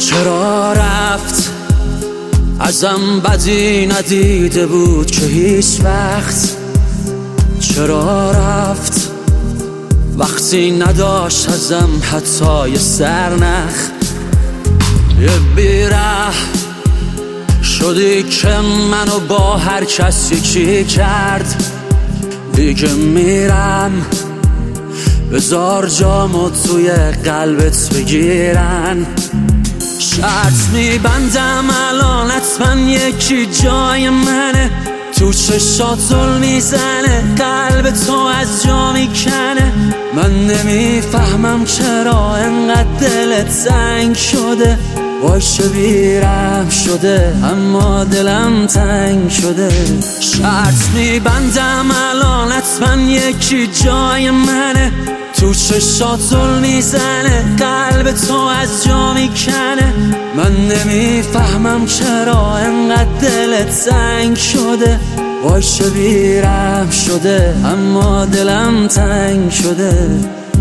چرا رفت ازم بدی ندیده بود که هیچ وقت؟ چرا رفت وقتی نداشت ازم حتی یه سرنخ؟ یه بیره شدی که منو با هر کس یکی کرد. دیگه میرم بذار جامو توی قلبت بگیرن. شرط میبندم الان حتما یکی جای منه، تو چشاتو میزنه قلب تو از جا میکنه. من نمیفهمم چرا انقدر دلت تنگ شده، وای شبیرم شده اما دلم تنگ شده. شرط میبندم الان حتما یکی جای منه، تو چشاتو میزنه قلب تو از جا میکنه. من نمیفهمم چرا انقدر دلت تنگ شده، وای شبیرم شده اما دلم تنگ شده.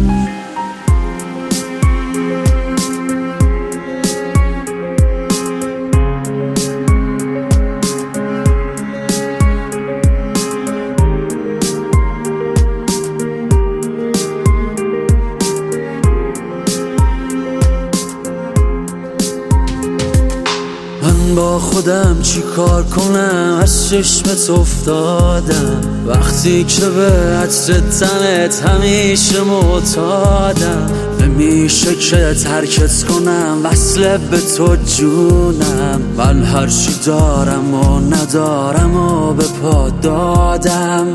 من با خودم چی کار کنم، از چشمت افتادم وقتی که به عطر تنت همیشه معتادم. نمیشه که ترکت کنم وصله به تو جونم، من هرچی دارم و ندارم و به پا دادم.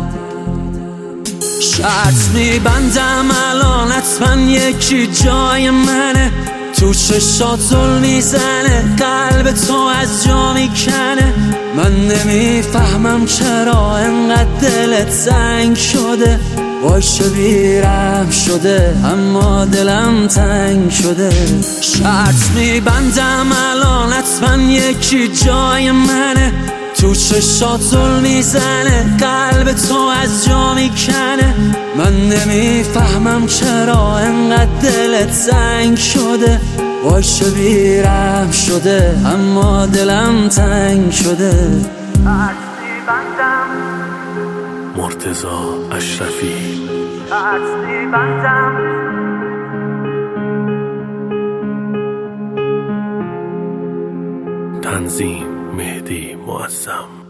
شرط میبندم الان حتما یکی جای منه، تو چشاتو میزنه قلب تو از جا میکنه. من نمیفهمم چرا انقدر دلت تنگ شده، وای شبیرم شده اما دلم تنگ شده. شرط میبندم الان حتما یکی جای منه، تو چشاتو میزنه قلب تو از جا میکنه. من نمیفهمم چرا انقدر دلت تنگ شده، وای شبیرم شده اما دلم تنگ شده. مرتضی اشرفی. تنظیم مهدی معظم.